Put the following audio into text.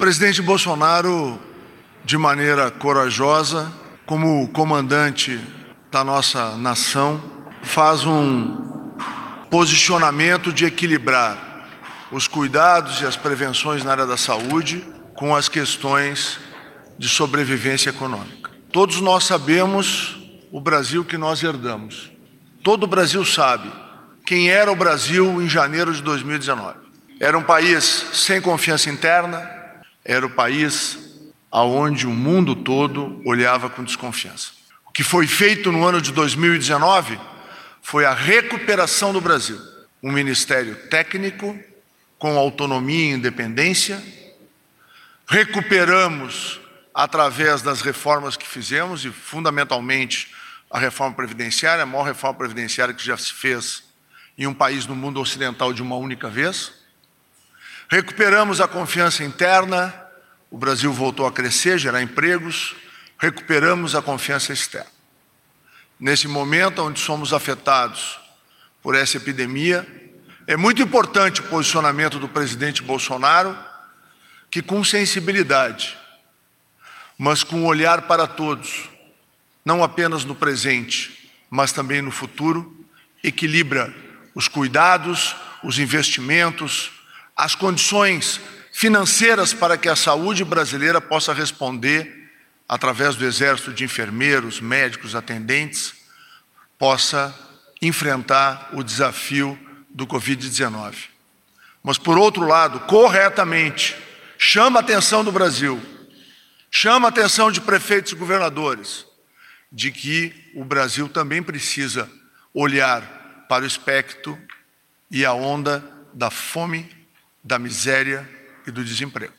presidente Bolsonaro, de maneira corajosa, como comandante da nossa nação, faz um posicionamento de equilibrar os cuidados e as prevenções na área da saúde com as questões de sobrevivência econômica. Todos nós sabemos o Brasil que nós herdamos. Todo o Brasil sabe quem era o Brasil em janeiro de 2019. Era um país sem confiança interna, era o país aonde o mundo todo olhava com desconfiança. O que foi feito no ano de 2019 foi a recuperação do Brasil. Um ministério técnico, com autonomia e independência. Recuperamos através das reformas que fizemos, e fundamentalmente a reforma previdenciária, a maior reforma previdenciária que já se fez em um país no mundo ocidental de uma única vez. Recuperamos a confiança interna, o Brasil voltou a crescer, gerar empregos, recuperamos a confiança externa. Nesse momento onde somos afetados por essa epidemia, é muito importante o posicionamento do presidente Bolsonaro, que com sensibilidade, mas com um olhar para todos, não apenas no presente, mas também no futuro, equilibra os cuidados, os investimentos, as condições financeiras para que a saúde brasileira possa responder, através do exército de enfermeiros, médicos, atendentes, possa enfrentar o desafio do Covid-19. Mas, por outro lado, corretamente, chama a atenção do Brasil, chama a atenção de prefeitos e governadores, de que o Brasil também precisa olhar para o espectro e a onda da fome, da miséria e do desemprego.